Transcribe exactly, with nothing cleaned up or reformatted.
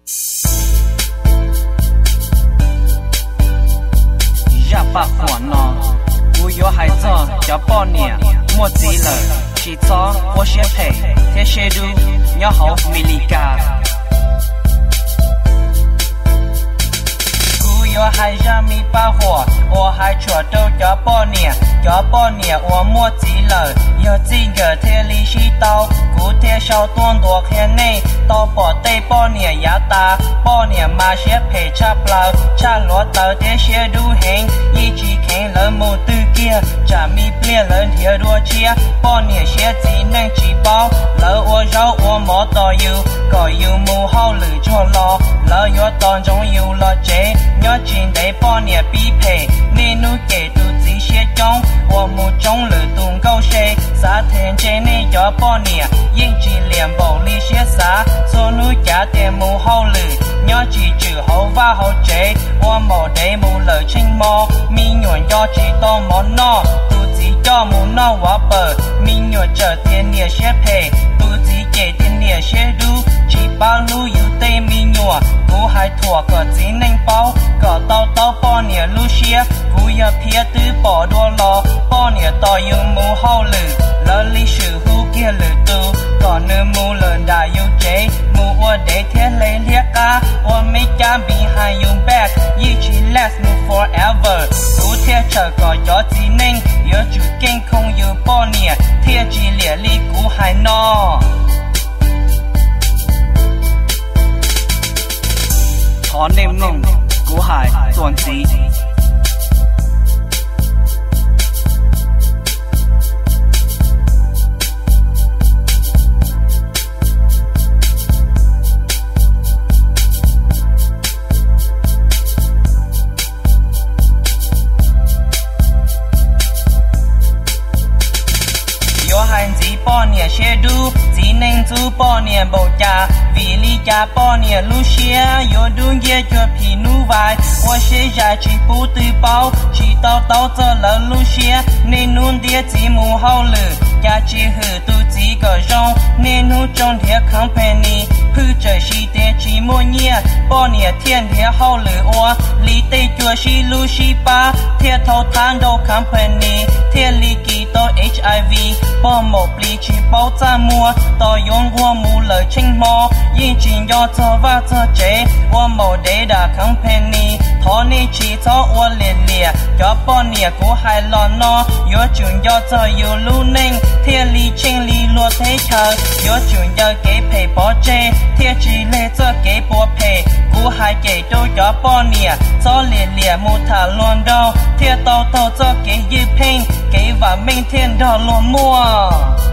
呀把火呢，我有孩子叫八年，莫急了，起早我先陪，天些路要好米里嘎。我还让米把火，我还戳都叫八年，叫八年我莫急了，有几个天里是刀，古天小短多看内，刀把对八年也打，八年马些陪插不牢，插落到这些路行，一起看了木对kia，这米变了铁多切，八年些只能几包，了我绕我莫到有，个有木好了错了，了有当中有了这。今得八年必配，你努给肚子些中，我目中了东高谁？啥天见你叫八年，应几连暴力些啥？所努家的木好了，要记住好话好这，我冇得木了清毛，民员要知道冇孬，肚子要木孬我不，民员这天年些配，肚子给的年些路，七八路有对民员，我还拖个只能包。个到到八年路些，不要撇对保多了，八年到有木好了，了历史后给了都，个呢木了大有这，木我得天来列啊，我没敢比还用 back， 一起 let's move forever， 不贴这个要技能，有就健康有八年，贴几列里古还孬。thọ nêm nung của hải tuần tí bao nhiêu xe đu, chỉ nên du bao nhiêu bầu trà, vì lý cha bao nhiêu lu xe, yo đu ye cho phi nu vai, tôi sẽ ra chỉ phụ từ bao, chỉ tao tao cho lỡ lu xe, nên nun địa chỉ mu hậu lử, cha chỉ hử tu chỉ có rong, nên nu trong địa company, phụ trợ chỉ để chỉ mua nhia, bao nhiêu thiên địa hậu lử oa, lý tây chùa chỉ lu chỉ ba, thiên thâu than đầu company, thiên lý kỳ to H I V, bao một lý chỉ bao giá mua, tao用我木了清毛，眼睛要做哇做这，我冇得的 company， 托你起早我练练，要半年过还老孬，有就要做有路能，天理清理落推车，有就要给赔保这，天之类做给波赔，过还给都要半年，做练练木塔乱到，天到头做给一拼，给完明天的落寞。